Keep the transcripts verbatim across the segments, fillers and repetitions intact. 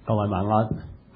各位晚安。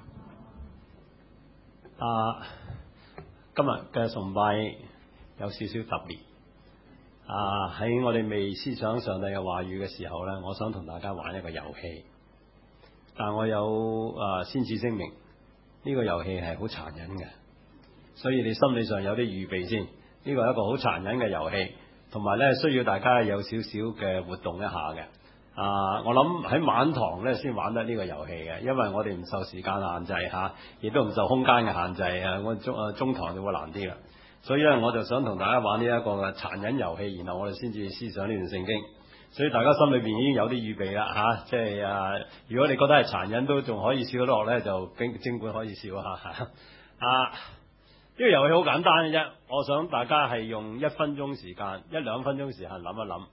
啊，今日嘅崇拜有少少特別。啊，喺我哋未思想上帝嘅話語嘅時候呢，我想同大家玩一個遊戲。但我有啊先至聲明，呢、這個遊戲係好殘忍嘅，所以你心理上有啲預備先。呢個係一個好殘忍嘅遊戲，同埋呢需要大家有少少嘅活動一下嘅。啊！我諗喺晚堂咧先玩得呢個遊戲嘅，因為我哋唔受時間限制嚇，亦都唔受空間嘅限制啊。我中啊中堂就會難啲啦，所以咧我就想同大家玩呢一個嘅殘忍遊戲，然後我哋先至思想呢段聖經。所以大家心裏邊已經有啲預備啦嚇，即係啊，如果你覺得係殘忍都仲可以笑得落咧，就經經管可以笑下嚇。啊！呢個遊戲好簡單嘅啫，我想大家係用一分鐘時間、一兩分鐘時間諗一諗。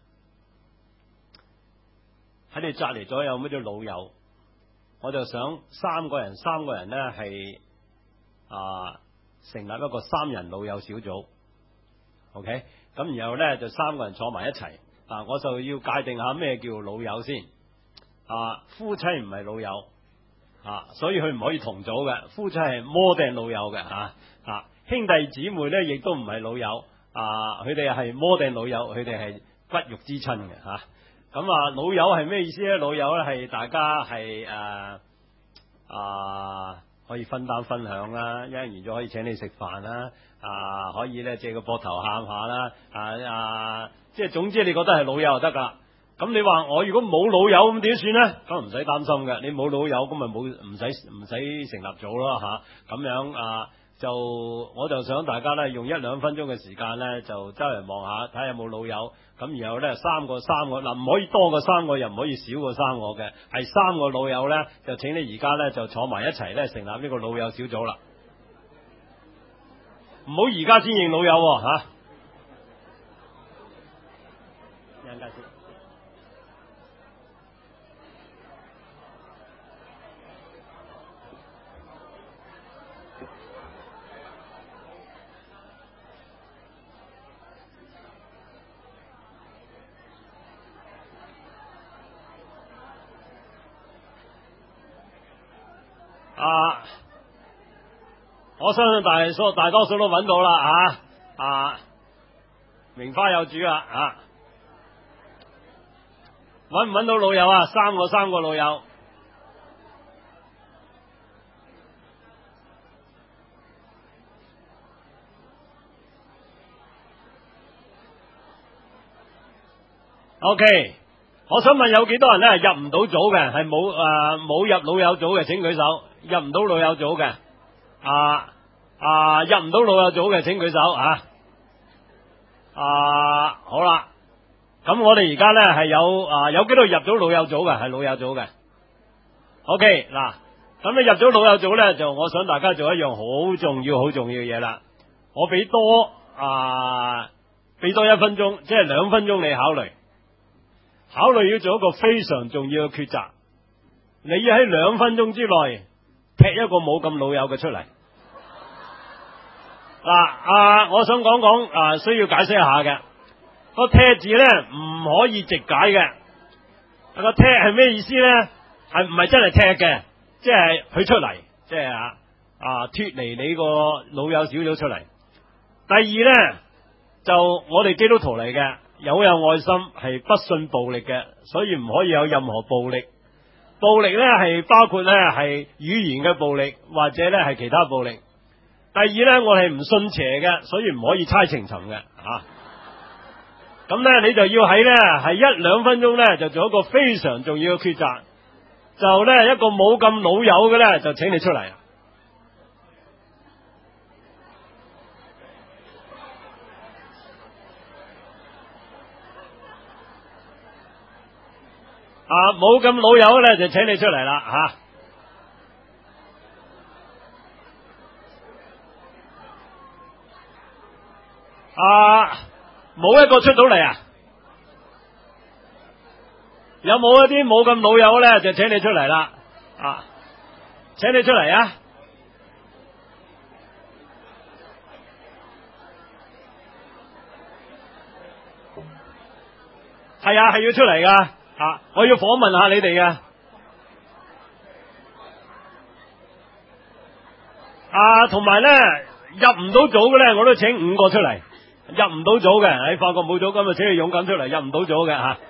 喺你隔籬左右乜啲老友，我就想三個人，三個人呢係啊成立一個三人老友小組 ，OK，咁然後呢就三個人坐埋一齊，啊，我就要界定下咩叫老友先，啊，夫妻唔係老友，啊，所以佢唔可以同組嘅，夫妻係摩定老友嘅，吓、啊，啊，兄弟姊妹呢亦都唔係老友，啊，佢哋係摩定老友，佢哋係骨肉之親嘅，吓、啊。咁啊，老友係咩意思咧？老友咧係大家係誒啊，可以分擔分享啦，一完咗可以請你食飯啦，啊，可以咧借個膊頭喊下啦，啊啊，即係總之你覺得係老友就得噶。咁你話我如果冇老友咁點算咧？咁唔使擔心嘅，你冇老友咁咪冇唔使唔使成立組咯吓，咁樣啊。就我就想大家咧用一兩分鐘嘅時間咧，就周圍望下睇下有冇老友，咁然後咧三個三個嗱，唔可以多過三個，又唔可以少過三個嘅，係三個老友咧，就請你而家咧就坐埋一齊咧成立呢個老友小組啦。唔好而家先認老友吓，一陣間先。啊！我相信大數大多數都揾到啦啊！啊，名花有主啊！啊，揾唔揾到老友啊？三個三個老友。OK， 我想問有幾多人咧入唔到組嘅，係冇誒冇入老友組嘅，請舉手。入唔到老友組嘅，啊啊入唔到老友組嘅，請舉手啊！啊好啦，咁我哋而家咧係有啊有幾多入咗老友組嘅，係老友組嘅。OK 嗱，咁你入咗老友組咧，就我想大家做一樣好重要、好重要嘅嘢啦。我俾多啊俾多一分鐘，即係兩分鐘你考慮，考慮要做一個非常重要嘅抉擇。你要喺兩分鐘之內踢一個冇咁老友嘅出嚟。嗱啊，我想講講啊，需要解釋一下嘅個踢字咧，唔可以直解嘅。個踢係咩意思咧？係唔係真係踢嘅？即係佢出嚟，即係啊啊脫離你個老友小組出嚟。第二咧，就我哋基督徒嚟嘅，有有愛心，係不信暴力嘅，所以唔可以有任何暴力。暴力咧係包括咧係語言嘅暴力，或者咧係其他暴力。第二咧，我係唔信邪嘅，所以唔可以猜情尋嘅吓。咁咧你就要喺咧係一兩分鐘咧就做一個非常重要嘅抉擇，就咧一個冇咁老友嘅咧就請你出嚟。啊，冇咁老友咧就請你出嚟啦吓。啊，冇一個出到嚟啊！有冇一啲冇咁老友咧就請你出嚟啦啊！請你出嚟啊！係啊，係要出嚟噶。啊！我要訪問下你哋嘅。 啊，同埋咧入唔到組嘅咧，我都請五個出嚟。入唔到組嘅，你發覺冇組咁就請你勇敢出嚟。入唔到組嘅吓。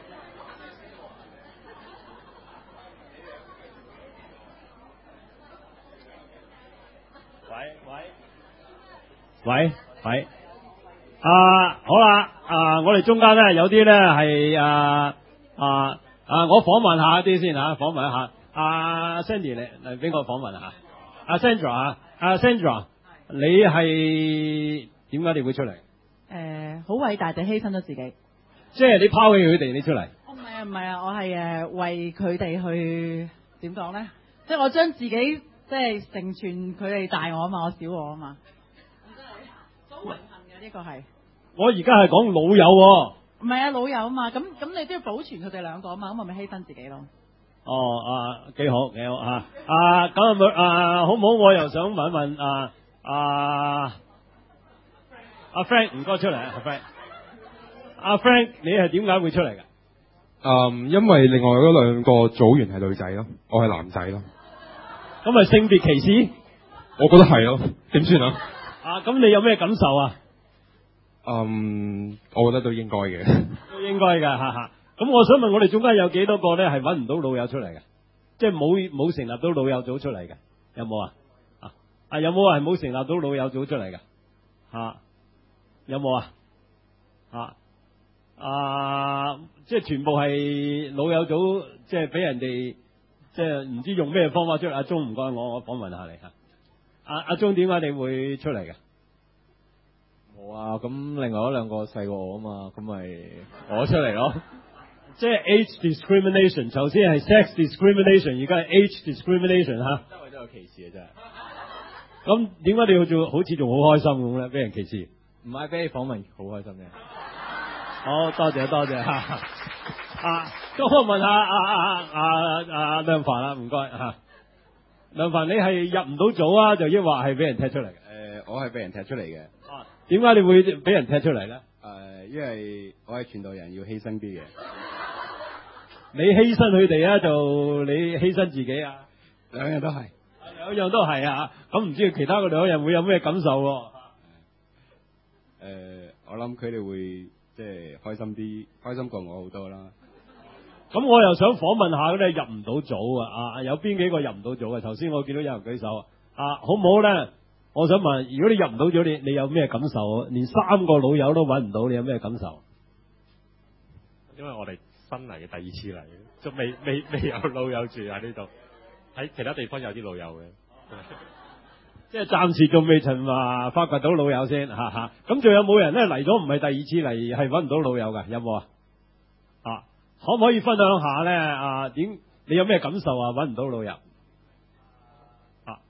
喂喂喂喂，啊好啦，啊我哋中間咧有啲咧係啊啊啊，我訪問下啲先吓，訪問一下。阿 Sandy 嚟嚟俾我訪問下。阿 Sandra 啊，阿 Sandra，你係點解你會出嚟？ 誒，好偉大地犧牲咗自己。 即係你拋棄佢哋，你出嚟？ 我唔係啊，唔係啊，我係誒為佢哋去點講咧？即係我將自己即係成全佢哋大我啊嘛，我小我啊嘛。真係好榮幸嘅呢個係。我而家係講老友喎。唔係啊，老友啊嘛，咁咁你都要保存佢哋兩個啊嘛，咁我咪犧牲自己咯。哦，啊，幾好幾好啊！啊，咁啊，啊，好唔好？我又想問一問啊啊，阿 Frank 唔該出嚟啊，阿 Frank，阿 Frank 你係點解會出嚟㗎？ 嗯，因為另外嗰兩個組員係女仔咯，我係男仔咯。 咁咪性別歧視？ 我覺得係咯，點算啊？ 啊，咁你有咩感受啊？ 嗯，我覺得都應該嘅， 都應該㗎，哈哈。咁我想問，我哋中間有幾多個咧係揾唔到老友出嚟嘅？即係冇冇成立到老友組出嚟嘅？有冇啊？啊啊有冇係冇成立到老友組出嚟嘅？吓有冇啊？啊啊即係全部係老友組，即係俾人哋即係唔知用咩方法出嚟。阿鐘唔該我，我訪問下你吓。阿阿鐘點解你會出嚟嘅？ 冇啊，咁另外嗰兩個細過我啊嘛，咁咪我出嚟咯。 即係 age discrimination， 頭先係 sex discrimination， 而家係 age discrimination 吓。 周圍都有歧視嘅真係。 咁點解你要做好似仲好開心咁咧？俾人歧視？ 唔係俾你訪問，好開心嘅。 好多謝多謝吓。啊，咁我問下阿阿阿阿梁凡啦，唔該吓。梁凡，你係入唔到組啊，就抑或係俾人踢出嚟嘅？誒、 呃，我係俾人踢出嚟嘅。 啊，點解你會俾人踢出嚟咧？誒、 呃，因為我係傳道人，要犧牲啲嘅。 你犧牲佢哋啊，就你犧牲自己啊？ 兩樣都係， 兩樣都係啊！咁唔知其他嗰兩人會有咩感受？誒、 呃，我諗佢哋會即係開心啲，開心過我好多啦。 咁我又想訪問下咧，入唔到組啊！啊，有邊幾個入唔到組啊？頭先我見到有人舉手啊，好唔好咧？我想問，如果你入唔到組，你你有咩感受？連三個老友都揾唔到，你有咩感受？ 因為我哋新嚟嘅，第二次嚟，仲未未未有老友住喺呢度，喺其他地方有啲老友嘅， 即係暫時仲未曾話發掘到老友先，哈哈。咁仲有冇人咧嚟咗唔係第二次嚟，係揾唔到老友㗎？有冇啊？啊，可唔可以分享下咧？啊，點你有咩感受啊？揾唔到老友啊？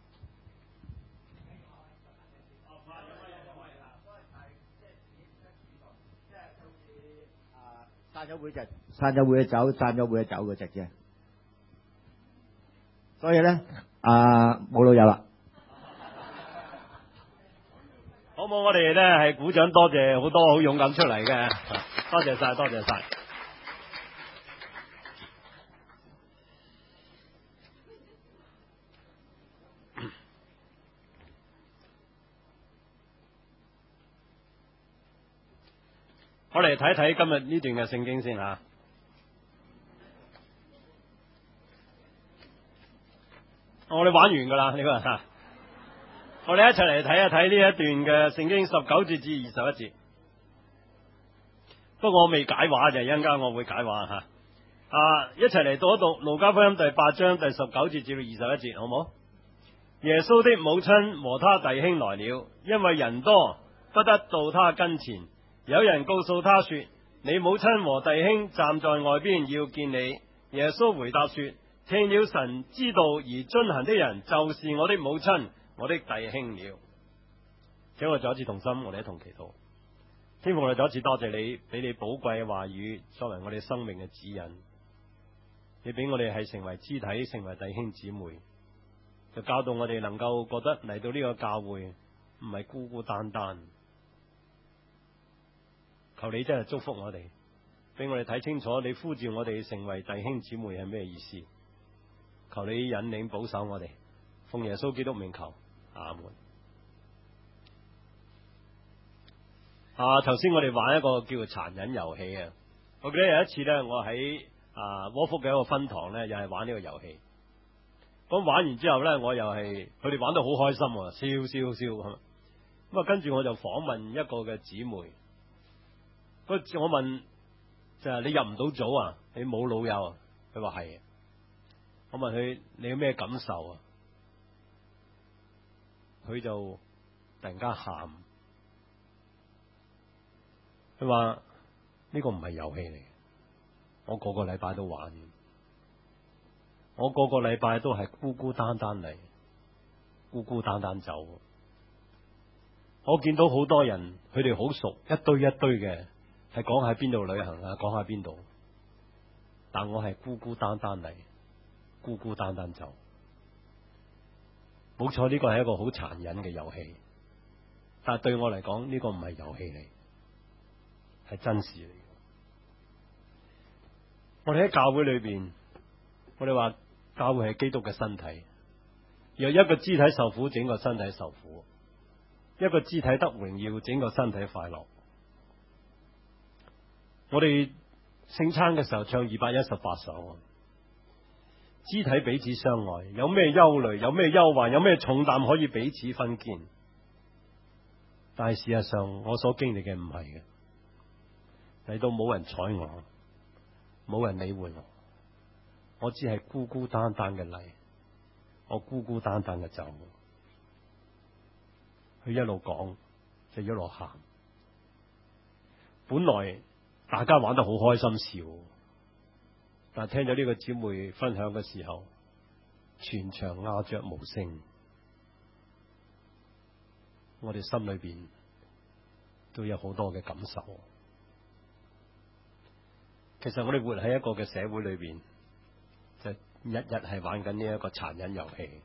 散咗會就散咗會就走，散咗會就走嗰隻啫。所以咧，啊冇老友啦。 好唔好？我哋咧係鼓掌，多謝好多好勇敢出嚟嘅，多謝晒，多謝晒。我哋睇睇今日呢段嘅聖經先吓。我哋玩完噶啦呢個吓，我哋一齊嚟睇一睇呢一段嘅聖經十九節至二十一節。不過我未解話就一陣間我會解話吓。啊，一齊嚟讀一讀路加福音第八章第十九節至到二十一節，好唔好？耶穌的母親和他弟兄來了，因為人多，不得到他跟前。有人告訴他說：你母親和弟兄站在外邊要見你。耶穌回答說：聽了神之道而遵行的人，就是我的母親、我的弟兄了。請我再一次同心，我哋一同祈禱。天父，我哋再一次多謝你，俾你寶貴嘅話語作為我哋生命嘅指引。你俾我哋係成為肢體，成為弟兄姊妹，就教導我哋能夠覺得嚟到呢個教會唔係孤孤單單。求你真係祝福我哋，俾我哋睇清楚你呼召我哋成為弟兄姊妹係咩意思。求你引領保守我哋，奉耶穌基督名求， 阿門。啊，頭先我哋玩一個叫做殘忍遊戲啊！我記得有一次咧，我喺啊窩福嘅一個分堂咧，又係玩呢個遊戲。咁玩完之後咧，我又係佢哋玩得好開心啊，笑笑笑咁啊！跟住我就訪問一個嘅姊妹，我問就係你入唔到組啊？你冇老友啊？佢話係。我問佢你有咩感受啊？佢就突然間喊，佢話呢個唔係遊戲嚟，我個個禮拜都玩，我個個禮拜都係孤孤單單嚟，孤孤單單走。我見到好多人，佢哋好熟，一堆一堆嘅，係講喺邊度旅行啊，講喺邊度，但我係孤孤單單嚟，孤孤單單走。冇錯，呢個係一個好殘忍嘅遊戲，但係對我嚟講，呢個唔係遊戲嚟，係真事嚟。我哋喺教會裏邊，我哋話教會係基督嘅身體，若一個肢體受苦，整個身體受苦；一個肢體得榮耀，整個身體快樂。我哋聖餐嘅時候唱二百一十八首，肢體彼此相愛，有咩憂慮，有咩憂患，有咩重擔可以彼此分肩。但係事實上，我所經歷嘅唔係嘅，嚟到冇人睬我，冇人理會我，我只係孤孤單單嘅嚟，我孤孤單單嘅走。佢一路講就一路喊，本來大家玩得好開心笑，但係聽咗呢個姊妹分享嘅時候，全場鴉雀無聲，我哋心裏邊都有好多嘅感受。其實我哋活喺一個嘅社會裏邊，就日日係玩緊呢一個殘忍遊戲。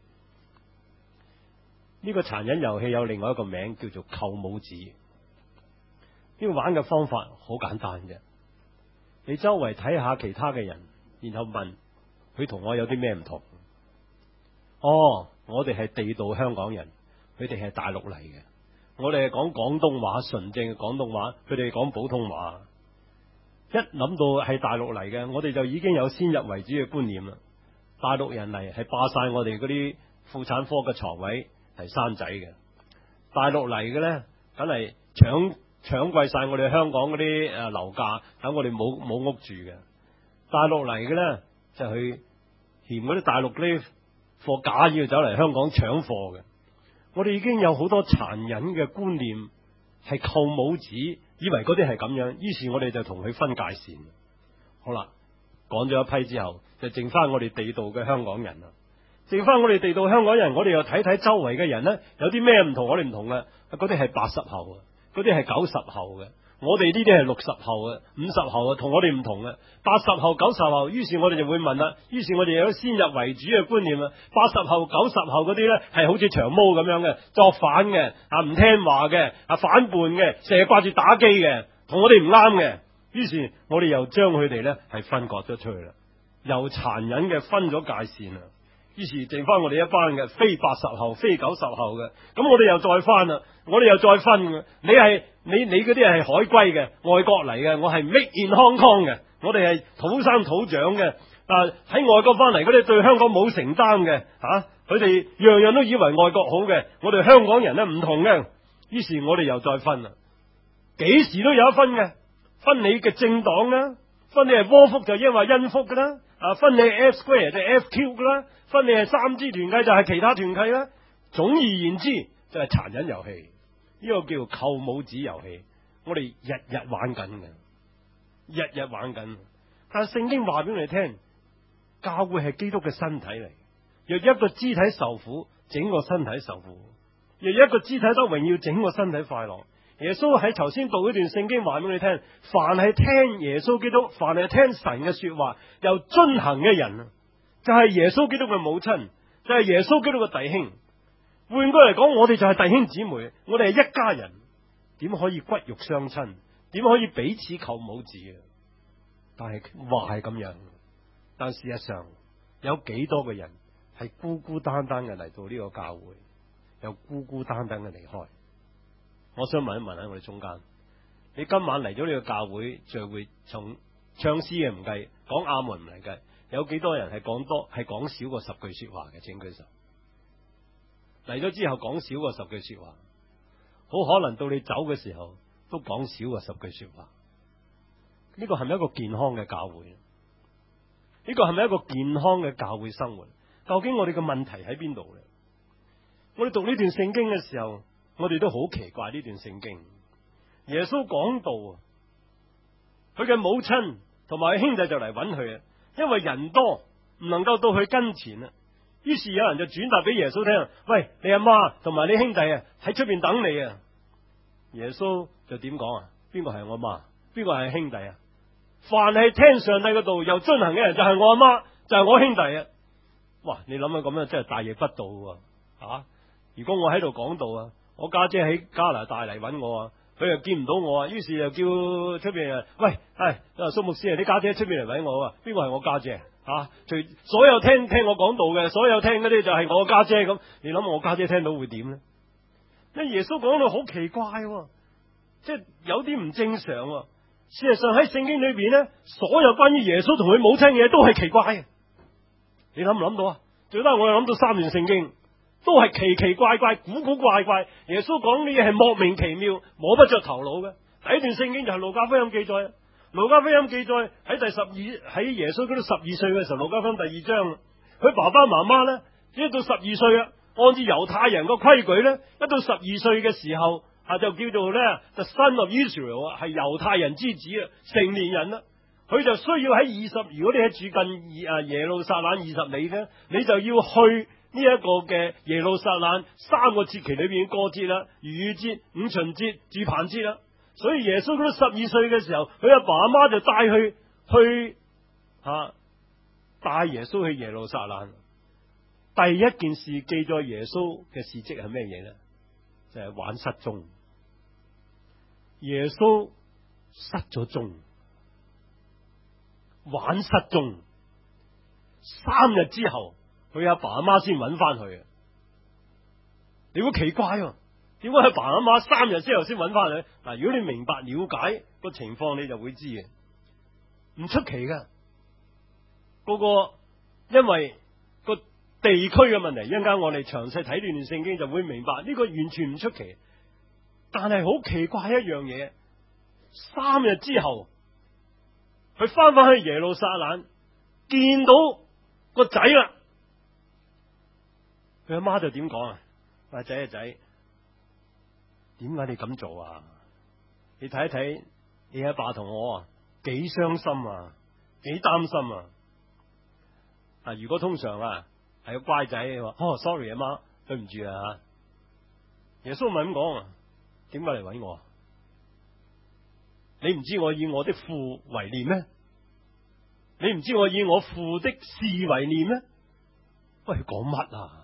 呢個殘忍遊戲有另外一個名叫做扣帽子。呢個玩嘅方法好簡單嘅，你周圍睇下其他嘅人，然後問佢同我有啲咩唔同。哦，我哋係地道香港人，佢哋係大陸嚟嘅。我哋係講廣東話，純正嘅廣東話，佢哋講普通話。一諗到係大陸嚟嘅，我哋就已經有先入為主嘅觀念啦。大陸人嚟係霸晒我哋嗰啲婦產科嘅床位，係生仔嘅。大陸嚟嘅咧，梗係搶搶貴晒我哋香港嗰啲誒樓價，等我哋冇冇屋住嘅。大陸嚟嘅咧，就去嫌嗰啲大陸嗰啲貨假，要走嚟香港搶貨嘅。我哋已經有好多殘忍嘅觀念，係扣帽子，以為嗰啲係咁樣，於是我哋就同佢分界線。好啦，講咗一批之後，就剩翻我哋地道嘅香港人啦。剩翻我哋地道香港人，我哋又睇睇周圍嘅人呢，有啲咩唔同，我哋唔同嘅。嗰啲係八十後啊，嗰啲係九十後嘅，我哋呢啲係六十後嘅、五十後嘅，同我哋唔同嘅。八十後、九十後，於是我哋就會問啦，於是我哋有先入為主嘅觀念啦。八十後、九十後嗰啲呢，係好似長毛咁樣嘅，作反嘅，啊唔聽話嘅，啊反叛嘅，成日掛住打機嘅，同我哋唔啱嘅。於是我哋又將佢哋呢係分割咗出去啦，又殘忍嘅分咗界線啦。於是剩翻我哋一班嘅非八十後、非九十後嘅，咁我哋又再翻啦，我哋又再分嘅。你係你你嗰啲係海歸嘅，外國嚟嘅，我係 Made in Hong Kong 嘅，我哋係土生土長嘅。啊喺外國翻嚟嗰啲對香港冇承擔嘅，吓佢哋樣樣都以為外國好嘅，我哋香港人咧唔同嘅。於是我哋又再分啦，幾時都有得分嘅，分你嘅政黨啦，分你係窩福就因為恩福噶啦。啊，分你係 F square 就係 F cube 噶啦，分你係三支團契就係其他團契啦。總而言之，就係殘忍遊戲，呢個叫扣帽子遊戲。我哋日日玩緊嘅，日日玩緊。但係聖經話俾你聽，教會係基督嘅身體嚟。若一個肢體受苦，整個身體受苦；若一個肢體得榮耀，整個身體快樂。耶穌喺頭先讀一段聖經話俾你聽，凡係聽耶穌基督，凡係聽神嘅說話又遵行嘅人，就係耶穌基督嘅母親，就係耶穌基督嘅弟兄。換句嚟講，我哋就係弟兄姊妹，我哋係一家人，點可以骨肉相親？點可以彼此扣帽子啊？但係話係咁樣，但事實上有幾多個人係孤孤單單嘅嚟到呢個教會？ 又孤孤單單嘅離開。我想問一問喺我哋中間，你今晚嚟咗呢個教會聚會，從唱詩嘅唔計，講阿門唔嚟計，有幾多人係講多係講少過十句說話嘅？請舉手。嚟咗之後講少過十句說話，好可能到你走嘅時候都講少過十句說話。呢個係咪一個健康嘅教會？呢個係咪一個健康嘅教會生活？究竟我哋嘅問題喺邊度呢？我哋讀呢段聖經嘅時候，我哋都好奇怪呢段聖經。耶穌講道啊，佢嘅母親同埋佢兄弟就嚟揾佢啊，因為人多唔能夠到佢跟前啊。於是有人就轉達俾耶穌聽：喂，你阿媽同埋你兄弟啊喺出邊等你啊。耶穌就點講啊？邊個係我媽？邊個係兄弟啊？凡係聽上帝嘅道又遵行嘅人，就係我阿媽，就係我兄弟啊！哇，你諗下咁樣真係大逆不道喎！啊，如果我喺度講道啊，我家姐喺加拿大嚟揾我啊，佢又見唔到我啊，於是又叫出邊啊，喂，係蘇牧師啊，啲家姐出邊嚟揾我啊，邊個係我家姐啊？除所有聽聽我講道嘅，所有聽嗰啲就係我家姐咁，你諗我家姐聽到會點呢？因為耶穌講到好奇怪喎，即係有啲唔正常喎。事實上喺聖經裏邊呢，所有關於耶穌同佢母親嘅嘢都係奇怪嘅。你諗唔諗到啊？最多我哋諗到三段聖經都係奇奇怪怪、古古怪怪。耶穌講啲嘢係莫名其妙、摸不着頭腦嘅。第一段聖經就係路加福音記載，路加福音記載喺第十二喺耶穌嗰度十二歲嘅時候，路加福音第二章，佢爸爸媽媽呢，一到十二歲啊，按照猶太人個規矩呢，一到十二歲嘅時候。啊，就叫做咧，the son of Israel 啊，係猶太人之子啊，成年人啦，佢就需要喺二十，如果你喺住近啊耶路撒冷二十里咧，你就要去呢一個嘅耶路撒冷三個節期裏邊過節啦，逾越節、五旬節、住棚節啦。所以耶穌嗰十二歲嘅時候，佢阿爸阿媽就帶佢去啊，帶耶穌去耶路撒冷。第一件事記載耶穌嘅事蹟係咩嘢咧？就係、是、玩失蹤。耶穌失咗蹤，玩失蹤，三日之後，佢阿爸阿媽先揾翻佢。你會奇怪喎？點解佢爸阿媽三日之後先揾翻佢？嗱，如果你明白了解個情況，你就會知嘅，唔出奇噶。嗰個因為個地區嘅問題，一陣間我哋詳細睇段段聖經就會明白，呢個完全唔出奇。但係好奇怪一樣嘢，三日之後，佢翻返去耶路撒冷，見到個仔啦，佢阿媽就點講啊？話仔啊仔，點解你咁做啊？你睇一睇，你阿爸同我啊，幾傷心啊，幾擔心啊！啊，如果通常啊係個乖仔，話哦 sorry 阿媽，對唔住啊吓。耶穌咪咁講啊？點解嚟揾我？你唔知我以我的父為念咩？你唔知我以我父的事為念咩？喂，講乜啊？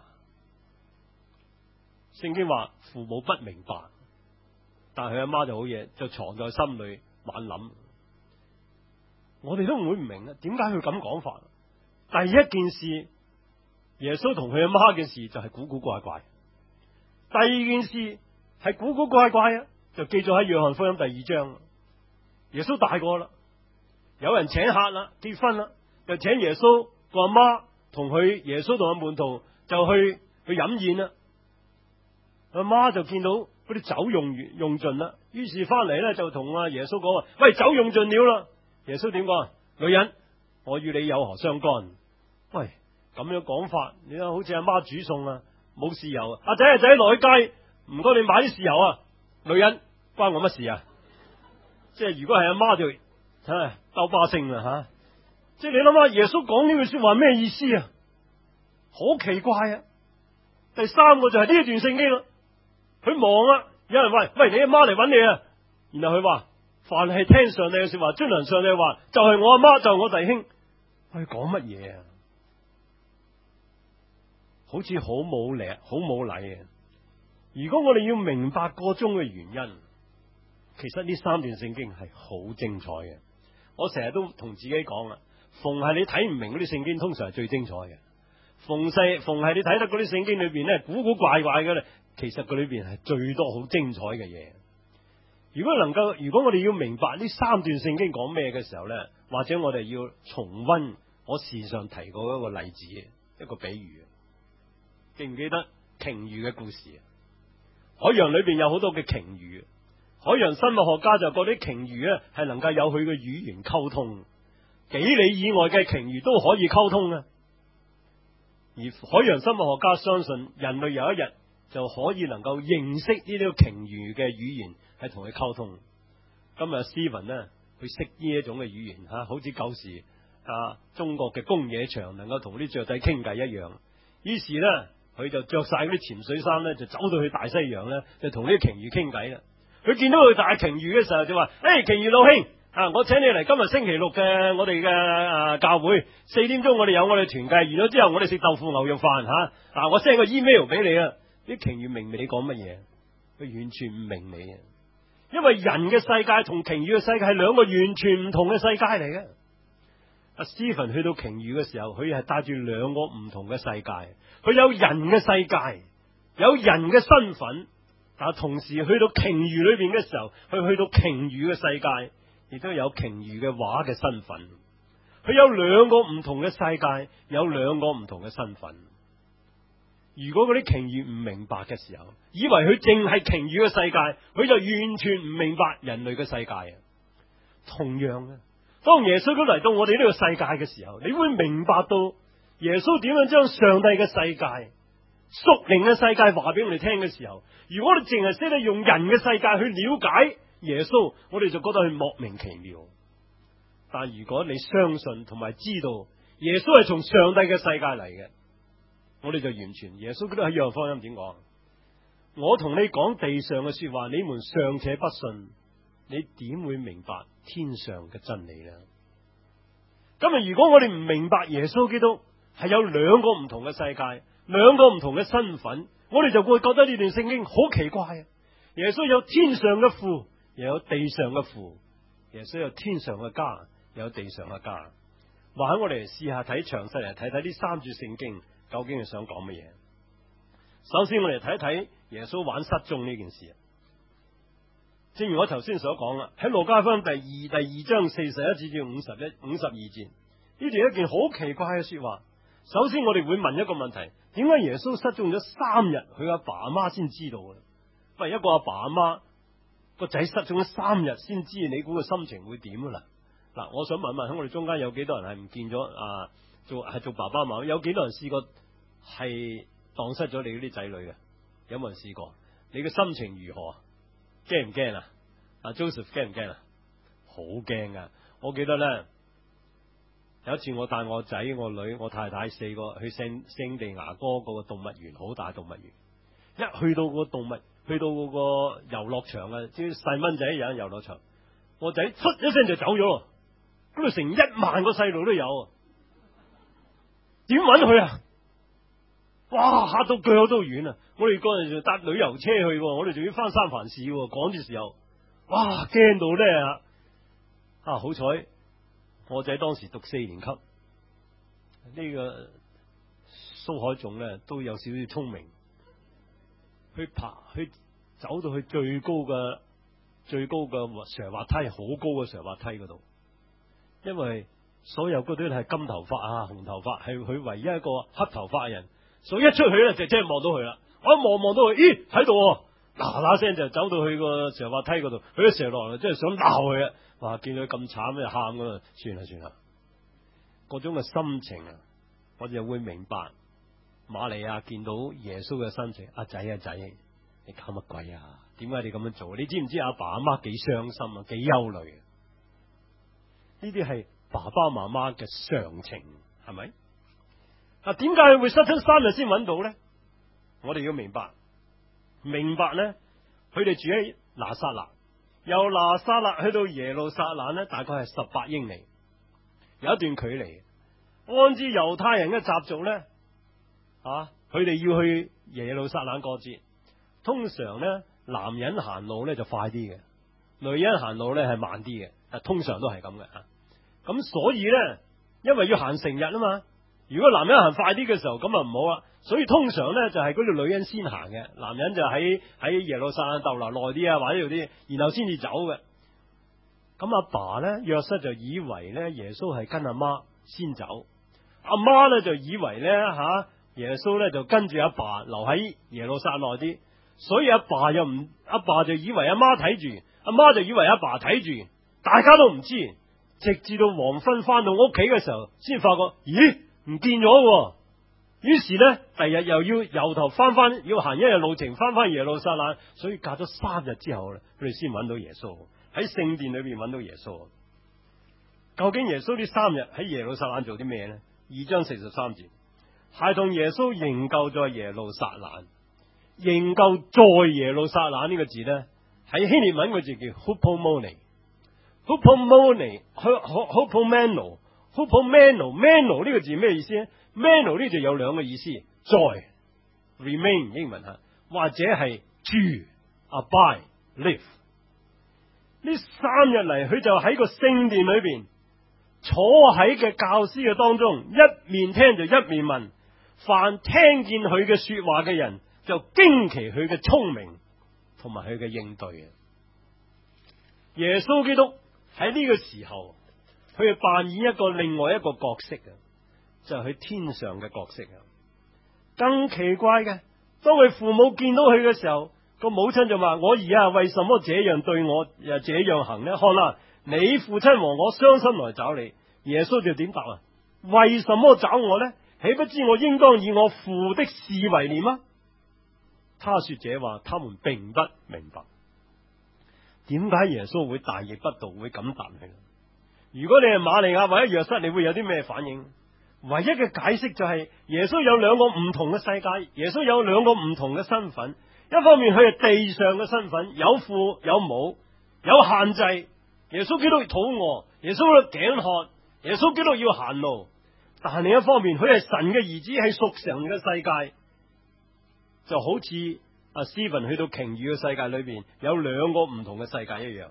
聖經話父母不明白，但係佢阿媽就好嘢，就藏在心裏猛諗。我哋都唔會唔明啊，點解佢咁講法？第一件事，耶穌同佢阿媽嘅事就係古古怪怪。第二件事。係古古怪怪啊！就記咗喺約翰福音第二章，耶穌大個啦，有人請客啦，結婚啦，就請耶穌個阿媽同佢耶穌同個門徒就去去飲宴啦。阿媽就見到嗰啲酒用完用盡啦，於是翻嚟咧就同阿耶穌講話：喂，酒用盡了啦！耶穌點講？女人，我與你有何相干？喂，咁樣講法，你睇好似阿媽煮餸啊，冇豉油啊，阿仔阿仔落去街。唔該，你買啲豉油啊！女人關我乜事啊？即係如果係阿媽就唉兜巴星啦吓！即係你諗下，耶穌講呢句說話咩意思啊？好奇怪啊！第三個就係呢一段聖經啦。佢忙啊，有人話：喂，你阿媽嚟揾你啊！然後佢話：凡係聽上帝嘅說話，遵行上帝嘅話，就係我阿媽，就係我弟兄。佢講乜嘢啊？好似好冇禮，好冇禮啊！如果我哋要明白個中嘅原因，其實呢三段聖經係好精彩嘅。我成日都同自己講啦，逢係你睇唔明嗰啲聖經，通常係最精彩嘅。 逢係逢係你睇得嗰啲聖經裏邊咧，古古怪怪嘅咧，其實佢裏邊係最多好精彩嘅嘢。如果能夠，如果我哋要明白呢三段聖經講咩嘅時候咧，或者我哋要重溫我時常提過一個例子，一個比喻，記唔記得鯨魚嘅故事？海洋裏邊有好多嘅鯨魚，海洋生物學家就覺得鯨魚咧係能夠有佢嘅語言溝通，幾里以外嘅鯨魚都可以溝通啊！而海洋生物學家相信人類有一日就可以能夠認識呢啲鯨魚嘅語言，係同佢溝通。今日 Steven 呢，佢識呢一種嘅語言吓，好似舊時啊中國嘅公野場能夠同啲雀仔傾偈一樣。於是呢，佢就着晒嗰啲潛水衫呢，就走到去大西洋呢，就同啲鯨魚傾偈啦。佢見到佢大鯨魚嘅時候就話：誒，鯨魚老兄啊，我請你嚟今日星期六嘅我哋嘅啊教會，四點鐘我哋有我哋團契，完咗之後我哋食豆腐牛肉飯吓。啊，我 send 個 email 俾你啊。啲鯨魚明唔明你講乜嘢？佢完全唔明你啊！因為人嘅世界同鯨魚嘅世界係兩個完全唔同嘅世界嚟嘅。阿 Steven 去到鯨魚嘅時候，佢係帶住兩個唔同嘅世界。佢有人嘅世界，有人嘅身份，但係同時去到鯨魚裏邊嘅時候，佢去到鯨魚嘅世界，亦都有鯨魚嘅話嘅身份。佢有兩個唔同嘅世界，有兩個唔同嘅身份。如果嗰啲鯨魚唔明白嘅時候，以為佢淨係鯨魚嘅世界，佢就完全唔明白人類嘅世界啊！同樣啊，當耶穌都嚟到我哋呢個世界嘅時候，你會明白到耶穌點樣將上帝嘅世界、屬靈嘅世界話俾我哋聽嘅時候，如果你淨係識得用人嘅世界去了解耶穌，我哋就覺得佢莫名其妙。但如果你相信同埋知道耶穌係從上帝嘅世界嚟嘅，我哋就完全，耶穌都喺約翰福音點講？我同你講地上嘅說話，你們尚且不信，你點會明白天上嘅真理呢？今日如果我哋唔明白耶穌基督係有兩個唔同嘅世界，兩個唔同嘅身份，我哋就會覺得呢段聖經好奇怪啊！耶穌有天上嘅父，又有地上嘅父；耶穌有天上嘅家，又有地上嘅家。或者我哋試下睇詳細嚟睇睇呢三節聖經。究竟係想講乜嘢？首先我哋睇一睇耶穌玩失蹤呢件事。正如我頭先所講啦，喺路加福音第二第二章四十一節至五十一五十二節，呢段一件好奇怪嘅說話。首先我哋會問一個問題：點解耶穌失蹤咗三日，佢阿爸阿媽先知道嘅？喂，一個阿爸阿媽個仔失蹤咗三日先知，你估個心情會點噶啦？嗱，我想問問喺我哋中間有幾多人係唔見咗啊？做係做爸爸媽媽，有幾多人試過係蕩失咗你嗰啲仔女嘅？有冇人試過？你嘅心情如何？驚唔驚啊？阿 Joseph 驚唔驚啊？好驚啊！我記得咧，有一次我帶我仔、我女、我太太四個去聖聖地牙哥嗰個動物園，好大動物園。一去到個動物，去到嗰個遊樂場啊，即係細蚊仔有遊樂場，我仔出一聲就走咗咯。嗰度成一萬個細路都有。點揾佢啊？哇！嚇到腳都軟啊！我哋嗰陣就搭旅遊車去，我哋仲要翻三藩市趕嘅時候，哇！驚到咧啊！好彩我仔當時讀四年級，呢、這個蘇海仲咧都有少少聰明，去爬去走到去最高嘅最高嘅斜滑梯，好高嘅斜滑梯嗰度，因為所有嗰啲係金頭髮啊、紅頭髮，係佢唯一一個黑頭髮嘅人，所以一出去咧就即係望到佢啦。我一望望到佢，咦喺度，嗱嗱聲就走到去個斜滑梯嗰度，佢一斜落嚟，即係想鬧佢啊！哇，見到佢咁慘就喊噶啦，算啦算啦。嗰種嘅心情啊，我就會明白瑪利亞見到耶穌嘅心情。阿仔阿仔，你搞乜鬼啊？點解你咁樣做？你知唔知阿爸阿媽幾傷心啊？幾憂慮啊？呢啲係爸爸媽媽嘅常情，係咪？啊，點解佢會失蹤三日先揾到咧？我哋要明白，明白咧，佢哋住喺拿撒勒，由拿撒勒去到耶路撒冷咧，大概係十八英里，有一段距離。按照猶太人嘅習俗咧，啊，佢哋要去耶路撒冷過節，通常咧，男人行路咧就快啲嘅，女人行路咧係慢啲嘅，啊，通常都係咁嘅。咁所以咧，因為要行成日啊嘛， 如果男人行快啲嘅時候，咁啊唔好啦。所以通常咧就係嗰條女人先行嘅，男人就喺喺耶路撒冷逗留耐啲啊，或者啲，然後先至走嘅。咁阿爸咧，約瑟就以為咧耶穌係跟阿媽先走，阿媽咧就以為咧吓耶穌咧就跟住阿爸留喺耶路撒冷耐啲，所以阿爸又唔阿爸就以為阿媽睇住，阿媽就以為阿爸睇住，大家都唔知，直至到黃昏翻到屋企嘅時候，先發覺咦唔見咗。於是咧，第日又要由頭翻翻，要行一日路程翻翻耶路撒冷，所以隔咗三日之後咧，佢哋先揾到耶穌，喺聖殿裏邊揾到耶穌。究竟耶穌呢三日喺耶路撒冷做啲咩呢？二章四十三節，孩童耶穌仍舊在耶路撒冷，仍舊在耶路撒冷呢個字呢，喺希臘文個字叫 hupomone，hupomone，hupomeno，hupomeno，meno 呢個字咩意思呢？meno 呢就有兩個意思，在 remain 英文吓，或者係住 abide live。呢三日嚟，佢就喺個聖殿裏邊坐喺嘅教師嘅當中，一面聽就一面問，凡聽見佢嘅說話嘅人就驚奇佢嘅聰明同埋佢嘅應對嘅。耶穌基督喺呢個時候，佢係扮演一個另外一個角色嘅。就係佢天上嘅角色啊！更奇怪嘅，當佢父母見到佢嘅時候，個母親就話：我兒啊，為什麼這樣對我又這樣行呢？看啦，你父親和我傷心來找你。耶穌就點答啊？為什麼找我呢？豈不知我應當以我父的事為念嗎？他說這話，他們並不明白。點解耶穌會大逆不道，會咁答佢？如果你係瑪利亞或者約瑟，你會有啲咩反應？唯一嘅解釋就係耶穌有兩個唔同嘅世界，耶穌有兩個唔同嘅身份。一方面佢係地上嘅身份，有父有母，有限制。耶穌基督肚餓，耶穌基督頸渴，耶穌基督要行路。但係另一方面，佢係神嘅兒子，係屬神嘅世界，就好似阿 Stephen 去到鯨魚嘅世界裏邊，有兩個唔同嘅世界一樣。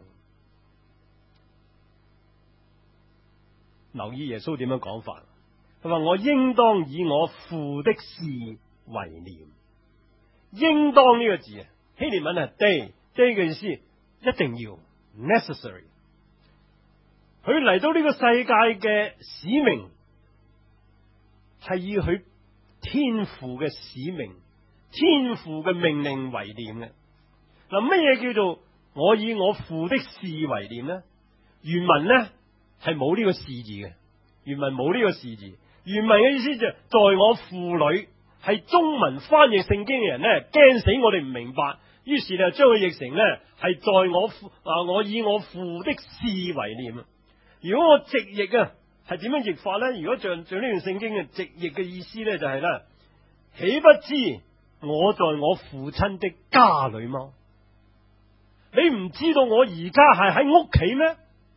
留意耶穌點樣講法。佢話：我應當以我父的事為念。應當呢個字啊，希臘文係 day，day 嘅意思一定要 necessary。佢嚟到呢個世界嘅使命係以佢天父嘅使命、天父嘅命令為念嘅。嗱，乜嘢叫做我以我父的事為念呢？原文呢係冇呢個事字嘅，原文冇呢個事字。原文嘅意思就係在我父裏，係中文翻譯聖經嘅人咧驚死我哋唔明白，於是就將佢譯成咧係在我父啊，我以我父的事為念啊。如果我直譯啊，係點樣譯法咧？如果像像呢段聖經嘅直譯嘅意思咧，就係咧，豈不知我在我父親的家裏嗎？你唔知道我而家係喺屋企咩？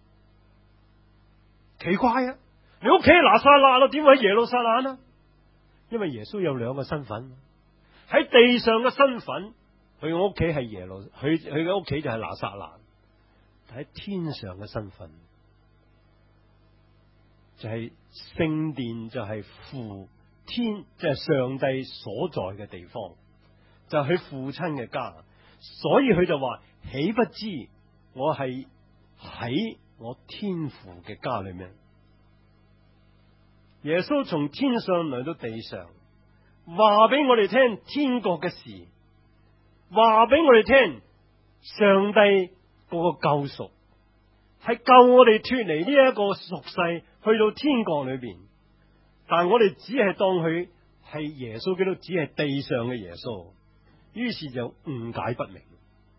奇怪啊！你屋企係拿撒勒咯，點會喺耶路撒冷啊？因為耶穌有兩個身份，喺地上嘅身份，佢嘅屋企係耶路，佢佢嘅屋企就係拿撒勒；但喺天上嘅身份，就係聖殿，就係父天，即係上帝所在嘅地方，就係佢父親嘅家。所以佢就話：豈不知我係喺我天父嘅家裏面？耶穌從天上來到地上，話俾我哋聽天國嘅事，話俾我哋聽上帝嗰個救贖，係救我哋脫離呢一個俗世，去到天國裏邊。但係我哋只係當佢係耶穌基督，只係地上嘅耶穌，於是就誤解不明。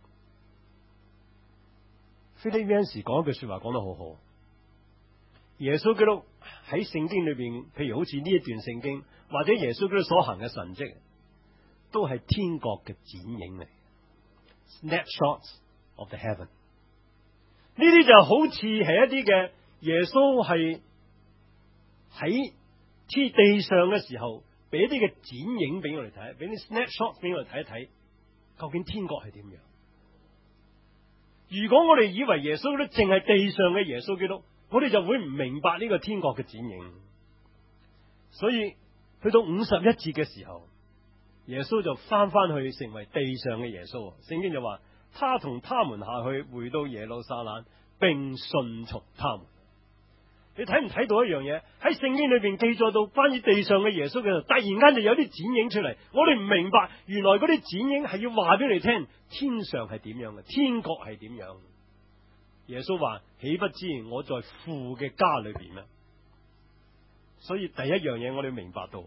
腓立比恩時講一句說話講得好好，耶穌基督喺聖經裏邊，譬如好似呢一段聖經，或者耶穌基督所行嘅神蹟，都係天國嘅剪影嚟 ，snapshots of the heaven。呢啲就好似係一啲嘅耶穌係喺天地上嘅時候，俾一啲嘅剪影俾我哋睇，俾啲 snapshot 俾我哋睇一睇，究竟天國係點樣？如果我哋以為耶穌基督淨係地上嘅耶穌基督，我哋就會唔明白呢個天國嘅剪影。 所以去到五十一節嘅時候，耶穌就翻翻去成為地上嘅耶穌。聖經就話，他同他們下去，回到耶路撒冷，並順從他們。你睇唔睇到一樣嘢？喺聖經裏邊記載到關於地上嘅耶穌嘅時候，突然間就有啲剪影出嚟。我哋唔明白，原來嗰啲剪影係要話俾你聽，天上係點樣嘅，天國係點樣。耶穌話：豈不知我在父嘅家裏邊咩？所以第一樣嘢我哋要明白到，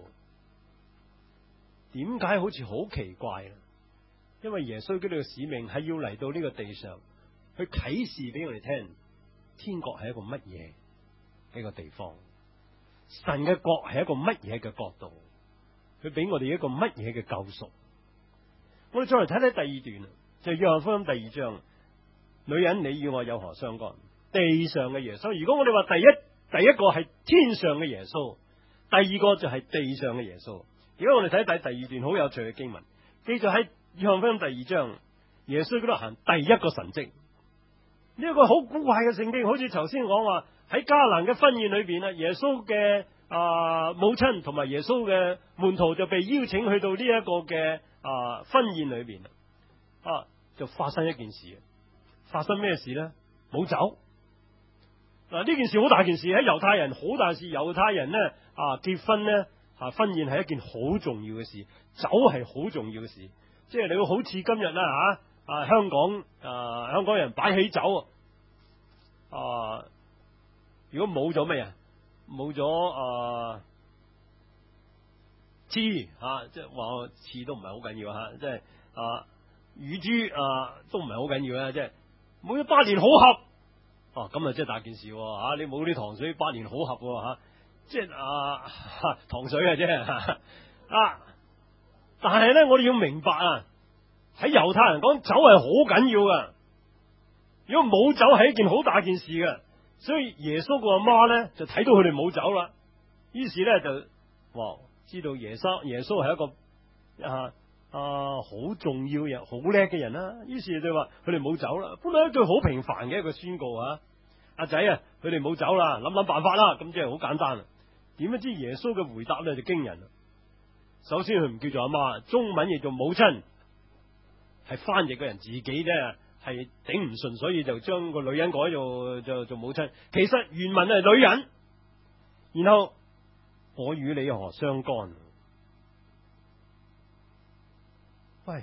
點解好似好奇怪咧？因為耶穌基督嘅使命係要嚟到呢個地上，去啟示俾我哋聽，天國係一個乜嘢一個地方，神嘅國係一個乜嘢嘅國度，佢俾我哋一個乜嘢嘅救贖。我哋再嚟睇睇第二段，就係約翰福音第二章，女人你與我有何相干？地上嘅耶穌。如果我哋話第一第一個係天上嘅耶穌，第二個就係地上嘅耶穌。如果我哋睇睇第二段好有趣嘅經文，記住喺約翰福音第二章，耶穌嗰度行第一個神蹟。呢、這、一個好古怪嘅聖經，好似頭先講話喺迦南嘅婚宴裏邊啊，耶穌嘅啊母親同埋耶穌嘅門徒就被邀請去到呢一個嘅啊婚宴裏邊啊，就發生一件事。發生咩事呢？冇酒。嗱，呢件事好大件事，喺猶太人好大事。猶太人呢啊結婚呢啊婚宴係一件好重要嘅事，酒係好重要嘅事。即係你會好似今日啦吓。啊！香港啊，香港人擺起酒啊！如果冇咗咩啊，冇咗啊黐啊，即係話黐都唔係好緊要吓，即係啊乳豬啊都唔係好緊要啦，即係冇咗百年好合哦，咁啊即係大件事吓、啊，你冇啲糖水百年好合吓、啊，即係啊，啊糖水嘅啫啊！但係咧，我哋要明白啊。喺猶太人講酒係好緊要噶，如果冇酒係一件好大件事嘅，所以耶穌個阿媽咧就睇到佢哋冇酒啦，於是咧就哇知道耶穌耶穌係一個啊啊好重要嘅好叻嘅人啦，於是就話佢哋冇酒啦，本來一句好平凡嘅一個宣告啊，阿仔啊，佢哋冇酒啦，諗諗辦法啦，咁即係好簡單啦。點不知耶穌嘅回答咧就驚人啦。首先佢唔叫做阿媽，中文譯做母親。係翻譯嘅人自己咧，係頂唔順，所以就將個女人改做做做母親。其實原文係女人，然後我與你何相干？喂，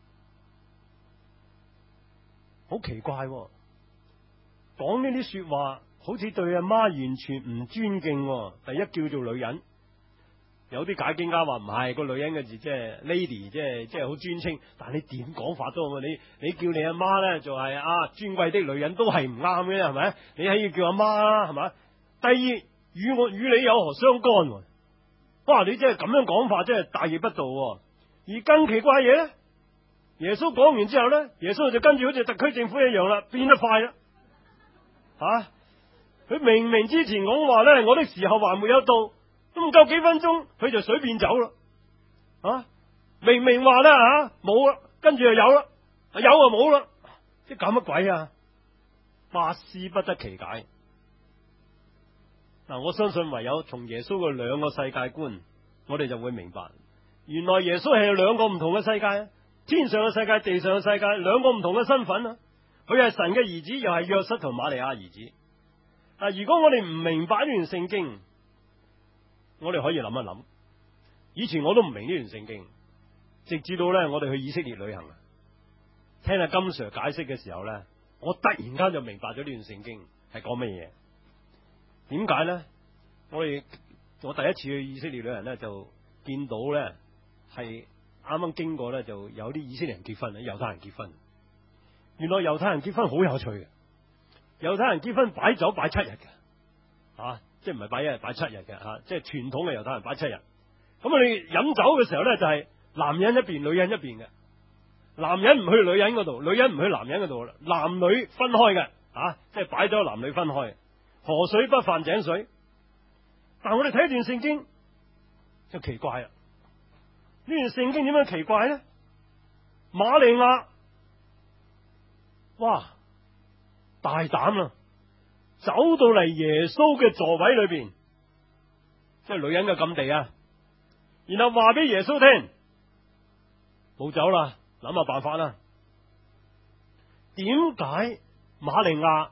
好奇怪、啊，講呢啲說話好似對阿媽完全唔尊敬、啊。第一叫做女人。有啲解經家話唔係個女人嘅字，即係 lady，即係即係好尊稱。但係你點講法都好，你你叫你阿媽咧就係啊尊貴的女人都係唔啱嘅，係咪？你係要叫阿媽啦，係咪？第二與我與你有何相干？哇！你真係咁樣講法，真係大逆不道。而更奇怪嘢咧，耶穌講完之後咧，耶穌就跟住好似特區政府一樣啦，變得快啦。吓、啊，佢明明之前講話咧，我的時候還沒有到。都唔夠幾分鐘，佢就水變酒啦！啊，明明話啦吓冇啦，跟住又有啦，有就冇啦，即係搞乜鬼啊？百思不得其解。嗱，我相信唯有從耶穌嘅兩個世界觀，我哋就會明白，原來耶穌係有兩個唔同嘅世界，天上嘅世界、地上嘅世界，兩個唔同嘅身份啊！佢係神嘅兒子，又係約瑟同瑪利亞兒子。嗱，如果我哋唔明白呢段聖經，我哋可以諗一諗，以前我都唔明呢段聖經，直至到咧我哋去以色列旅行，聽阿金 Sir 解釋嘅時候咧，我突然間就明白咗呢段聖經係講乜嘢。點解咧？我哋我第一次去以色列旅行咧，就見到咧係啱啱經過咧，就有啲以色列人結婚，猶太人結婚。原來猶太人結婚好有趣嘅，猶太人結婚擺酒擺七日嘅，啊！即係唔係擺一日擺七日嘅吓，即係傳統嘅猶太人擺七日。咁我哋飲酒嘅時候咧，就係男人一邊，女人一邊嘅。男人唔去女人嗰度，女人唔去男人嗰度，男女分開嘅，啊，即係擺咗男女分開。河水不犯井水。但係我哋睇一段聖經就奇怪啦。呢段聖經點樣奇怪咧？瑪利亞，哇，大膽啦！走到嚟耶穌嘅座位裏邊， 即係女人嘅禁地啊。然後話俾耶穌聽，冇走啦，諗下辦法啦。點解瑪利亞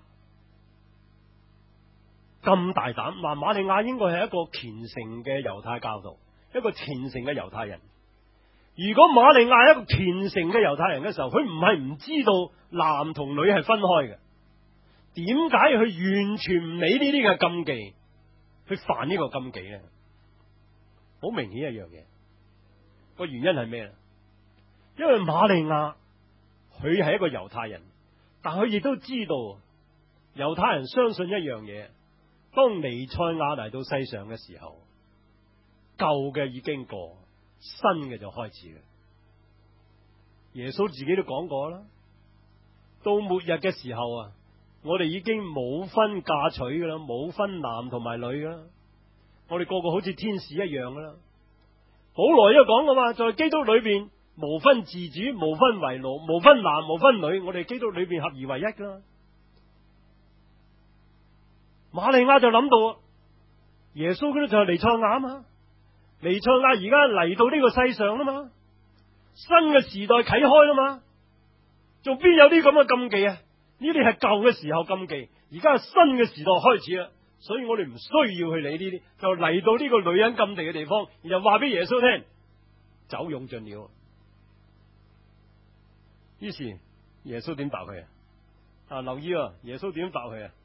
咁大膽？話瑪利亞應該係一個虔誠嘅猶太教徒，一個虔誠嘅猶太人。如果瑪利亞係一個虔誠嘅猶太人嘅時候，佢唔係唔知道男同女係分開嘅。點解佢完全唔理呢啲嘅禁忌，去犯呢個禁忌咧？好明顯一樣嘢，個原因係咩咧？因為瑪利亞佢係一個猶太人，但佢亦都知道猶太人相信一樣嘢，當彌賽亞嚟到世上嘅時候，舊嘅已經過，新嘅就開始嘅。耶穌自己都講過啦，到末日嘅時候啊，我哋已經冇分嫁娶噶啦，冇分男同埋女噶啦，我哋個個好似天使一樣噶啦。保羅都講噶嘛，在基督裏邊無分自主，無分為奴，無分男無分女，我哋基督裏邊合而為一噶啦。瑪利亞就諗到耶穌嗰啲就係彌賽亞啊嘛，彌賽亞而家嚟到呢個世上啦嘛，新嘅時代啟開啦嘛，仲邊有啲咁嘅禁忌啊？呢啲係舊嘅時候禁忌，而家係新嘅時代開始啦，所以我哋唔需要去理呢啲，就嚟到呢個女人禁地嘅地方，然後話俾耶穌聽，酒用盡了。於是耶穌點答佢啊？啊，留意啊，耶穌點答佢啊？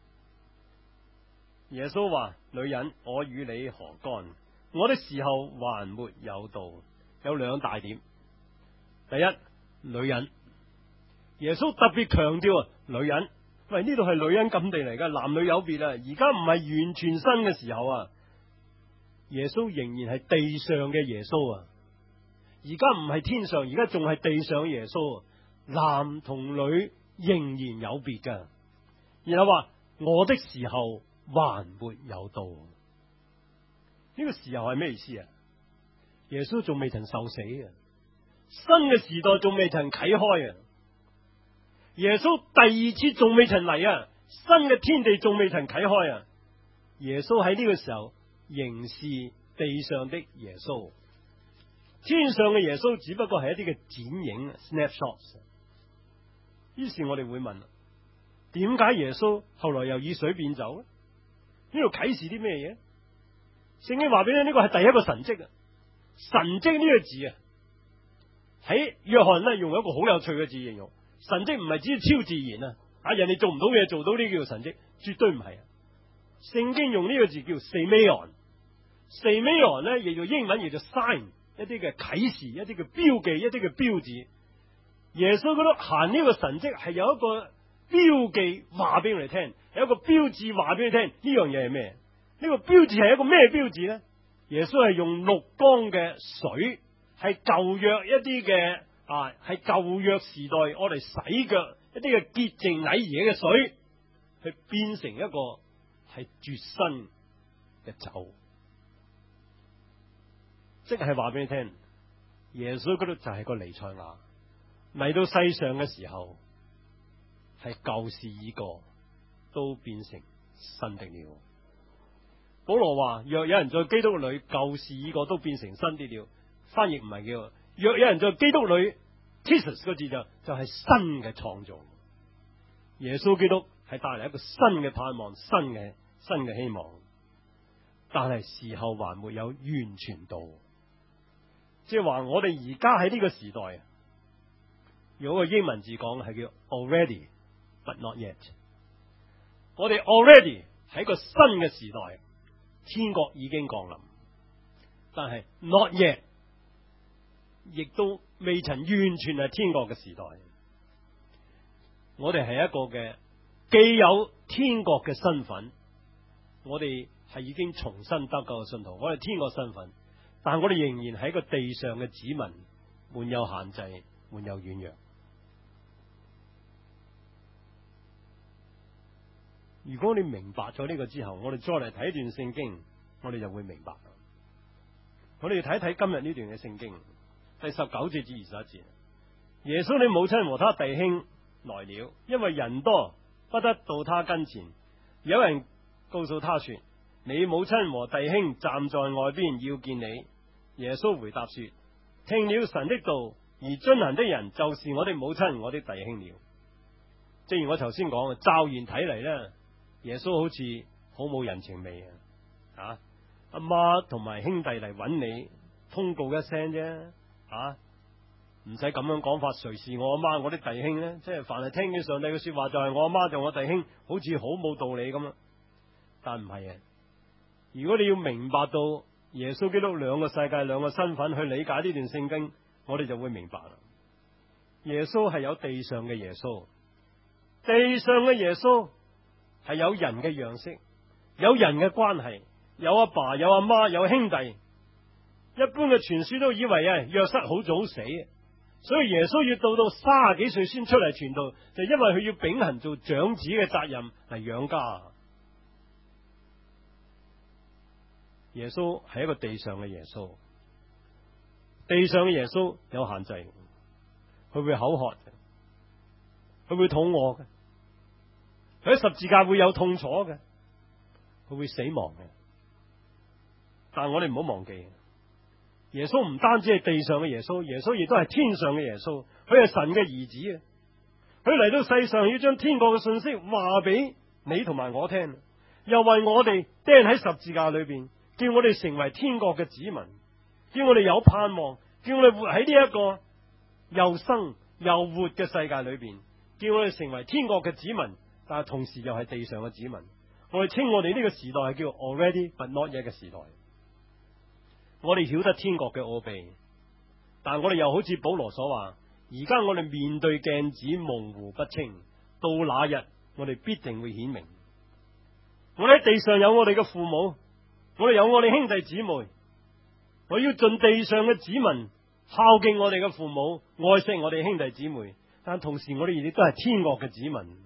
耶穌話：女人，我與你何干？我的時候還沒有到。有兩大點。第一，女人，耶穌特別強調啊，女人，喂，呢度係女人禁地嚟噶，男女有別啊。而家唔係完全新嘅時候啊，耶穌仍然係地上嘅耶穌啊。而家唔係天上，而家仲係地上嘅耶穌啊。男同女仍然有別噶。然後話：我的時候還沒有到。呢個時候係咩意思啊？耶穌仲未曾受死啊，新嘅時代仲未曾啟開啊，耶穌第二次仲未曾嚟啊，新嘅天地仲未曾啟開啊。耶穌喺呢個時候仍是地上的耶穌，天上嘅耶穌只不過係一啲嘅剪影 snapshots。於是我哋會問：點解耶穌後來又以水變酒咧？呢度啟示啲咩嘢？聖經話俾你聽，呢個係第一個神蹟啊！神蹟呢個字啊，喺約翰咧用一個好有趣嘅字形容神蹟，唔係指超自然啊！啊，人哋做唔到嘅嘢做到呢叫做神蹟，絕對唔係啊！聖經用呢個字叫 semeion，semeion 咧亦做英文，亦做 sign， 一啲嘅啟示，一啲嘅標記，一啲嘅標誌。耶穌嗰度行呢個神蹟係有一個標記話俾我哋聽，有一個標誌話俾你聽，呢樣嘢係咩？呢個標誌係一個咩標誌咧？耶穌係用綠光嘅水，係舊約一啲嘅啊，係舊約時代我哋洗腳一啲嘅潔淨禮儀嘅水，去變成一個係絕新嘅酒，即係話俾你聽，耶穌嗰度就係個彌賽亞嚟到世上嘅時候，係舊事已過，都變成新的了。保羅話：若有人在基督裏，舊事已過，都變成新的了。翻譯唔係叫若有人在基督裏 ，Jesus 個字就就係新嘅創造。耶穌基督係帶嚟一個新嘅盼望，新嘅新嘅希望。但係時候還沒有完全到，即係話我哋而家喺呢個時代，用個英文字講係叫 already but not yet。我哋 already 喺一個新嘅時代。天國已經降臨，但係 not yet， 亦都未曾完全係天國嘅時代。我哋係一個嘅既有天國嘅身份，我哋係已經重新得救嘅信徒，我哋天國身份，但係我哋仍然係一個地上嘅子民，滿有限制，滿有軟弱。如果你明白咗呢個之後，我哋再嚟睇一段聖經，我哋就會明白。我哋睇一睇今日呢段嘅聖經，第十九節至二十一節。耶穌你母親和他弟兄來了，因為人多不得到他跟前。有人告訴他說： 你母親和弟兄站在外邊要見你。耶穌回答說：聽了神的道而遵行的人，就是我的母親、我的弟兄了。正如我頭先講嘅，驟然睇嚟呢，耶穌好似好冇人情味啊！阿媽同埋兄弟嚟揾你通告一聲啫，啊，唔使咁樣講法。誰是我阿媽、我的弟兄呢？即係凡係聽見上帝嘅說話，就係我阿媽，就係我弟兄，好似好冇道理咁啊！但唔係啊！如果你要明白到耶穌基督兩個世界、兩個身份去理解呢段聖經，我哋就會明白啦。耶穌係有地上嘅耶穌，地上嘅耶穌係有人嘅樣式，有人嘅關係，有阿爸、有阿媽、有兄弟。一般嘅傳書都以為啊，約瑟好早死，所以耶穌要到到卅幾歲先出嚟傳道，就因為佢要秉行做長子嘅責任嚟養家。耶穌係一個地上嘅耶穌，地上嘅耶穌有限制，佢會口渴嘅，佢會肚餓嘅，佢喺十字架會有痛楚嘅，佢會死亡嘅。但係我哋唔好忘記，耶穌唔單止係地上嘅耶穌，耶穌亦都係天上嘅耶穌，佢係神嘅兒子啊！佢嚟到世上要將天國嘅信息話俾你同埋我聽，又為我哋釘喺十字架裏邊，叫我哋成為天國嘅子民，叫我哋有盼望，叫我哋活喺呢一個又生又活嘅世界裏邊，叫我哋成為天國嘅子民，但係同時又係地上嘅子民。我哋稱我哋呢個時代係叫 already but not yet 嘅時代。我哋曉得天國嘅奧秘，但我哋又好似保羅所話，而家我哋面對鏡子模糊不清，到那日我哋必定會顯明。我哋喺地上有我哋嘅父母，我哋有我哋兄弟姊妹，我要盡地上嘅子民孝敬我哋嘅父母，愛惜我哋兄弟姊妹，但同時我哋亦都係天國嘅子民。